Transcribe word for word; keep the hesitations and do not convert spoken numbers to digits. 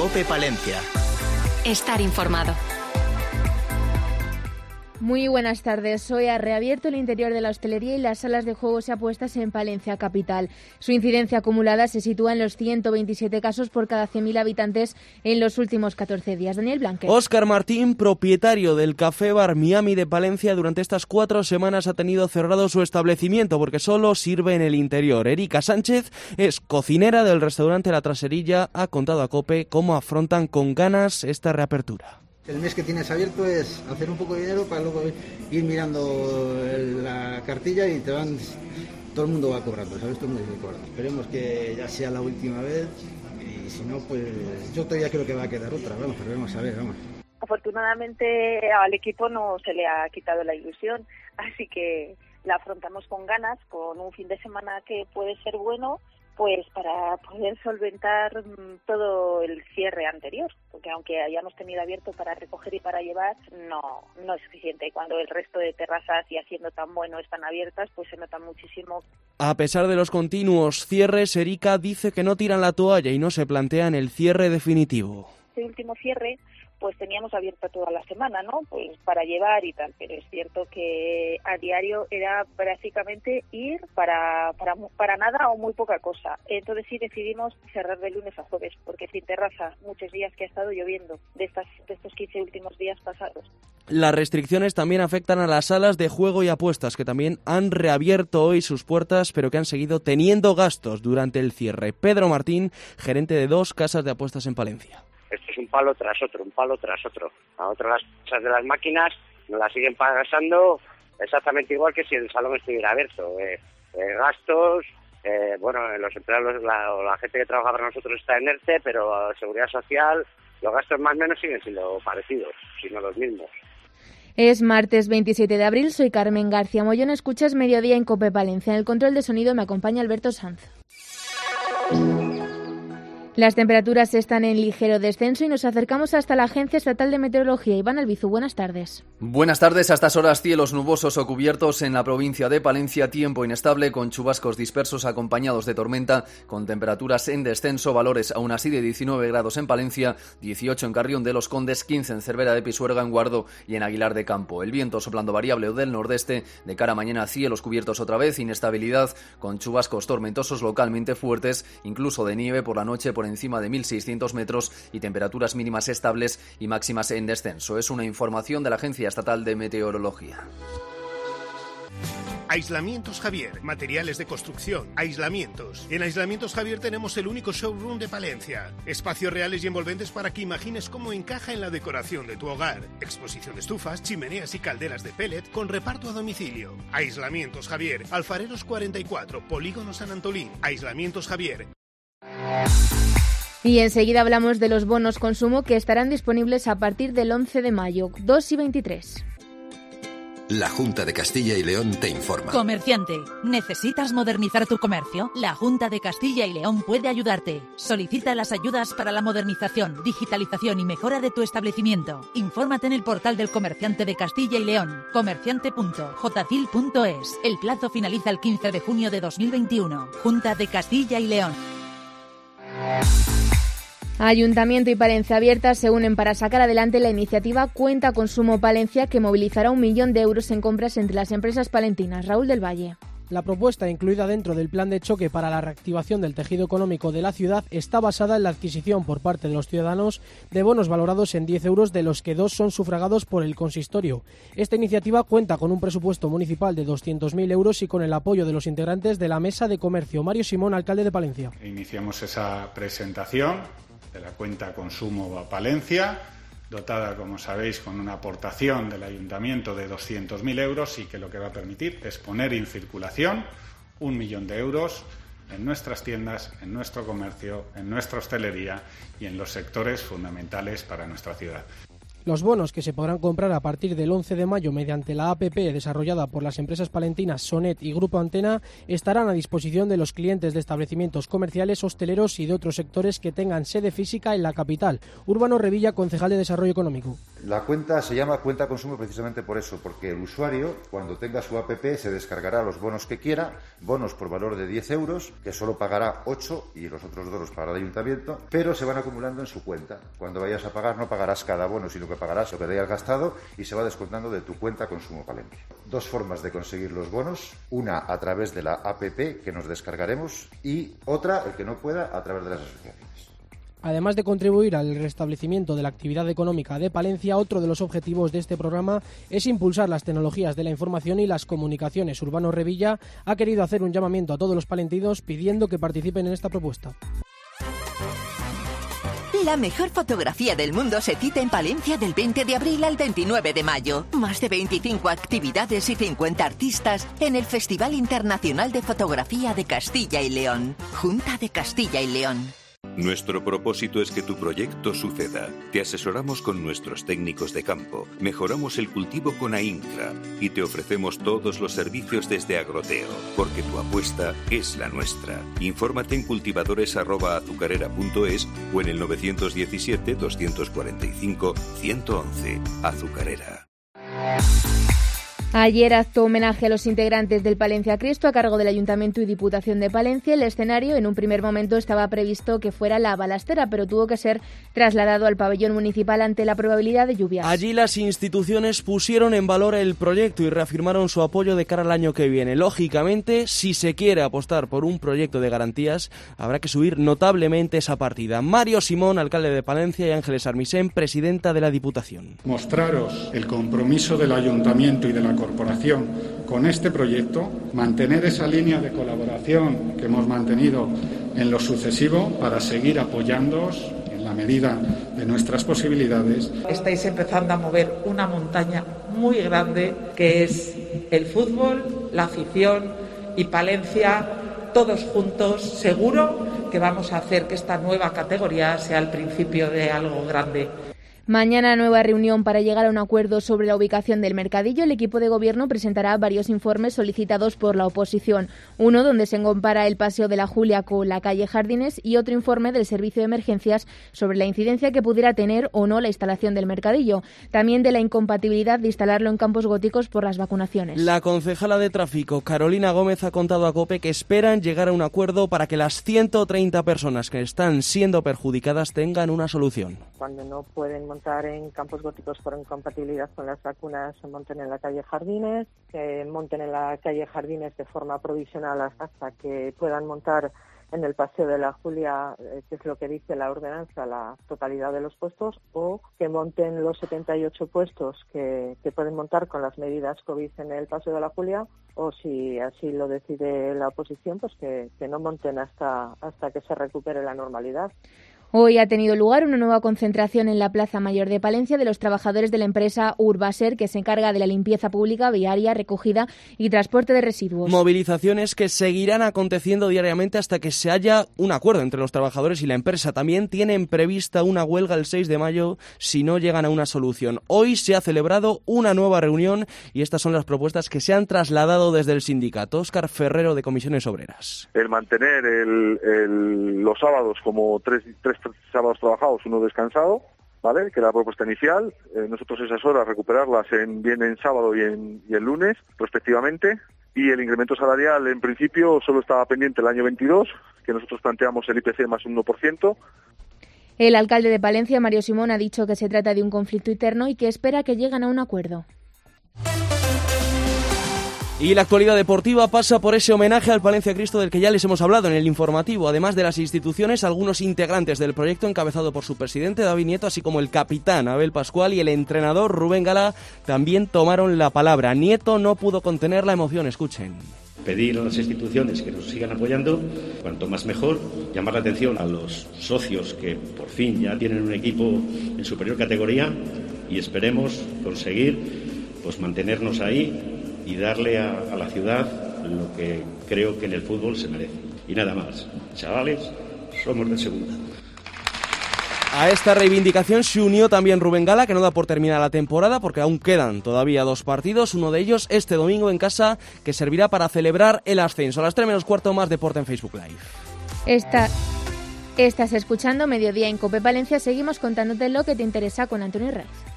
COPE Palencia. Estar informado. Muy buenas tardes. Hoy ha reabierto el interior de la hostelería y las salas de juegos y apuestas en Palencia capital. Su incidencia acumulada se sitúa en los ciento veintisiete casos por cada cien mil habitantes en los últimos catorce días. Daniel Blanquet. Óscar Martín, propietario del Café Bar Miami de Palencia, durante estas cuatro semanas ha tenido cerrado su establecimiento porque solo sirve en el interior. Erika Sánchez es cocinera del restaurante La Traserilla. Ha contado a COPE cómo afrontan con ganas esta reapertura. El mes que tienes abierto es hacer un poco de dinero para luego ir mirando la cartilla y te van, todo el mundo va cobrando, ¿sabes? Todo el mundo va cobrando. Esperemos que ya sea la última vez y si no, pues yo todavía creo que va a quedar otra, vamos, pero vamos a ver, vamos. Afortunadamente al equipo no se le ha quitado la ilusión, así que la afrontamos con ganas, con un fin de semana que puede ser bueno, pues para poder solventar todo el cierre anterior, porque aunque hayamos tenido abierto para recoger y para llevar, no no es suficiente. Y cuando el resto de terrazas, y haciendo tan bueno, están abiertas, pues se nota muchísimo. A pesar de los continuos cierres, Erika dice que no tiran la toalla y no se plantean el cierre definitivo. Este último cierre, pues teníamos abierta toda la semana, ¿no? Pues para llevar y tal, pero es cierto que a diario era prácticamente ir para, para, para nada o muy poca cosa. Entonces sí decidimos cerrar de lunes a jueves, porque sin terraza, muchos días que ha estado lloviendo, de, estas, de estos quince últimos días pasados. Las restricciones también afectan a las salas de juego y apuestas, que también han reabierto hoy sus puertas, pero que han seguido teniendo gastos durante el cierre. Pedro Martín, gerente de dos casas de apuestas en Palencia. Esto es un palo tras otro, un palo tras otro. A otras las cosas de las máquinas nos las siguen pasando exactamente igual que si el salón estuviera abierto. Eh, eh, gastos, eh, bueno, los empleados, la, o la gente que trabaja para nosotros está en ERTE, pero Seguridad Social, los gastos más o menos siguen siendo parecidos, sino los mismos. Es martes veintisiete de abril, soy Carmen García Mollón, escuchas Mediodía en COPE Palencia. En el control de sonido me acompaña Alberto Sanz. Las temperaturas están en ligero descenso y nos acercamos hasta la Agencia Estatal de Meteorología. Iván Albizu, buenas tardes. Buenas tardes. A estas horas cielos nubosos o cubiertos en la provincia de Palencia, tiempo inestable con chubascos dispersos acompañados de tormenta, con temperaturas en descenso, valores aún así de diecinueve grados en Palencia, dieciocho en Carrión de los Condes, quince en Cervera de Pisuerga, en Guardo y en Aguilar de Campo. El viento soplando variable o del nordeste, de cara a mañana cielos cubiertos otra vez, inestabilidad con chubascos tormentosos localmente fuertes, incluso de nieve por la noche por encima de mil seiscientos metros y temperaturas mínimas estables y máximas en descenso. Es una información de la Agencia Estatal de Meteorología. Aislamientos Javier, materiales de construcción, aislamientos. En Aislamientos Javier tenemos el único showroom de Palencia. Espacios reales y envolventes para que imagines cómo encaja en la decoración de tu hogar. Exposición de estufas, chimeneas y calderas de pellet con reparto a domicilio. Aislamientos Javier, Alfareros cuarenta y cuatro, Polígono San Antolín. Aislamientos Javier. Y enseguida hablamos de los bonos consumo que estarán disponibles a partir del once de mayo, dos y veintitrés. La Junta de Castilla y León te informa. Comerciante, ¿necesitas modernizar tu comercio? La Junta de Castilla y León puede ayudarte. Solicita las ayudas para la modernización, digitalización y mejora de tu establecimiento. Infórmate en el portal del Comerciante de Castilla y León, comerciante punto jocil punto es. El plazo finaliza el quince de junio de dos mil veintiuno. Junta de Castilla y León. Ayuntamiento y Palencia Abierta se unen para sacar adelante la iniciativa Cuenta Consumo Palencia, que movilizará un millón de euros en compras entre las empresas palentinas. Raúl del Valle. La propuesta, incluida dentro del plan de choque para la reactivación del tejido económico de la ciudad, está basada en la adquisición por parte de los ciudadanos de bonos valorados en diez euros, de los que dos son sufragados por el consistorio. Esta iniciativa cuenta con un presupuesto municipal de doscientos mil euros y con el apoyo de los integrantes de la Mesa de Comercio. Mario Simón, alcalde de Palencia. Iniciamos esa presentación de la Cuenta Consumo Palencia, dotada, como sabéis, con una aportación del Ayuntamiento de doscientos mil euros y que lo que va a permitir es poner en circulación un millón de euros en nuestras tiendas, en nuestro comercio, en nuestra hostelería y en los sectores fundamentales para nuestra ciudad. Los bonos, que se podrán comprar a partir del once de mayo mediante la app desarrollada por las empresas palentinas Sonet y Grupo Antena, estarán a disposición de los clientes de establecimientos comerciales, hosteleros y de otros sectores que tengan sede física en la capital. Urbano Revilla, concejal de Desarrollo Económico. La cuenta se llama cuenta consumo precisamente por eso, porque el usuario, cuando tenga su app, se descargará los bonos que quiera, bonos por valor de diez euros, que solo pagará ocho y los otros dos los pagará el ayuntamiento, pero se van acumulando en su cuenta. Cuando vayas a pagar no pagarás cada bono, sino que pagarás lo que te hayas gastado y se va descontando de tu cuenta Consumo Palencia. Dos formas de conseguir los bonos, una a través de la app que nos descargaremos y otra, el que no pueda, a través de las asociaciones. Además de contribuir al restablecimiento de la actividad económica de Palencia, otro de los objetivos de este programa es impulsar las tecnologías de la información y las comunicaciones. Urbano Revilla ha querido hacer un llamamiento a todos los palentinos pidiendo que participen en esta propuesta. La mejor fotografía del mundo se cita en Palencia del veinte de abril al veintinueve de mayo. Más de veinticinco actividades y cincuenta artistas en el Festival Internacional de Fotografía de Castilla y León. Junta de Castilla y León. Nuestro propósito es que tu proyecto suceda. Te asesoramos con nuestros técnicos de campo, mejoramos el cultivo con AINCRA y te ofrecemos todos los servicios desde Agroteo, porque tu apuesta es la nuestra. Infórmate en cultivadores arroba azucarera punto es o en el nueve uno siete, dos cuatro cinco, uno uno uno. Azucarera. Ayer acto homenaje a los integrantes del Palencia Cristo a cargo del Ayuntamiento y Diputación de Palencia. El escenario en un primer momento estaba previsto que fuera la Balastera, pero tuvo que ser trasladado al pabellón municipal ante la probabilidad de lluvias. Allí las instituciones pusieron en valor el proyecto y reafirmaron su apoyo de cara al año que viene. Lógicamente, si se quiere apostar por un proyecto de garantías, habrá que subir notablemente esa partida. Mario Simón, alcalde de Palencia, y Ángeles Armisen, presidenta de la Diputación. Mostraros el compromiso del Ayuntamiento y de la Corporación con este proyecto, mantener esa línea de colaboración que hemos mantenido en lo sucesivo para seguir apoyándoos en la medida de nuestras posibilidades. Estáis empezando a mover una montaña muy grande que es el fútbol, la afición y Palencia, todos juntos. Seguro que vamos a hacer que esta nueva categoría sea el principio de algo grande. Mañana nueva reunión para llegar a un acuerdo sobre la ubicación del mercadillo. El equipo de gobierno presentará varios informes solicitados por la oposición. Uno donde se compara el Paseo de la Julia con la calle Jardines y otro informe del Servicio de Emergencias sobre la incidencia que pudiera tener o no la instalación del mercadillo. También de la incompatibilidad de instalarlo en campos góticos por las vacunaciones. La concejala de Tráfico, Carolina Gómez, ha contado a COPE que esperan llegar a un acuerdo para que las ciento treinta personas que están siendo perjudicadas tengan una solución. Cuando no pueden montar en campos góticos por incompatibilidad con las vacunas, se monten en la calle Jardines, que monten en la calle Jardines de forma provisional hasta que puedan montar en el Paseo de la Julia, eh, que es lo que dice la ordenanza, la totalidad de los puestos, o que monten los setenta y ocho puestos que, que pueden montar con las medidas COVID en el Paseo de la Julia, o si así lo decide la oposición, pues que, que no monten hasta, hasta que se recupere la normalidad. Hoy ha tenido lugar una nueva concentración en la Plaza Mayor de Palencia de los trabajadores de la empresa Urbaser, que se encarga de la limpieza pública, viaria, recogida y transporte de residuos. Movilizaciones que seguirán aconteciendo diariamente hasta que se haya un acuerdo entre los trabajadores y la empresa. También tienen prevista una huelga el seis de mayo si no llegan a una solución. Hoy se ha celebrado una nueva reunión y estas son las propuestas que se han trasladado desde el sindicato. Óscar Ferrero, de Comisiones Obreras. El mantener el, el, los sábados como tres, tres sábados trabajados, uno descansado, ¿vale? Que era la propuesta inicial. Eh, nosotros esas horas recuperarlas en, bien en sábado y en, y en lunes, respectivamente. Y el incremento salarial, en principio, solo estaba pendiente el año veintidós, que nosotros planteamos el I P C más un uno por ciento. El alcalde de Palencia, Mario Simón, ha dicho que se trata de un conflicto interno y que espera que lleguen a un acuerdo. Y la actualidad deportiva pasa por ese homenaje al Palencia Cristo del que ya les hemos hablado en el informativo. Además de las instituciones, algunos integrantes del proyecto, encabezado por su presidente David Nieto, así como el capitán Abel Pascual y el entrenador Rubén Gala, también tomaron la palabra. Nieto no pudo contener la emoción, escuchen. Pedir a las instituciones que nos sigan apoyando, cuanto más mejor, llamar la atención a los socios que por fin ya tienen un equipo en superior categoría y esperemos conseguir pues mantenernos ahí y darle a, a la ciudad lo que creo que en el fútbol se merece. Y nada más. Chavales, somos de segunda. A esta reivindicación se unió también Rubén Gala, que no da por terminar la temporada porque aún quedan todavía dos partidos, uno de ellos este domingo en casa, que servirá para celebrar el ascenso. A las tres menos cuarto, más deporte en Facebook Live. Esta... Estás escuchando Mediodía en COPE Palencia. Seguimos contándote lo que te interesa con Antonio Reyes.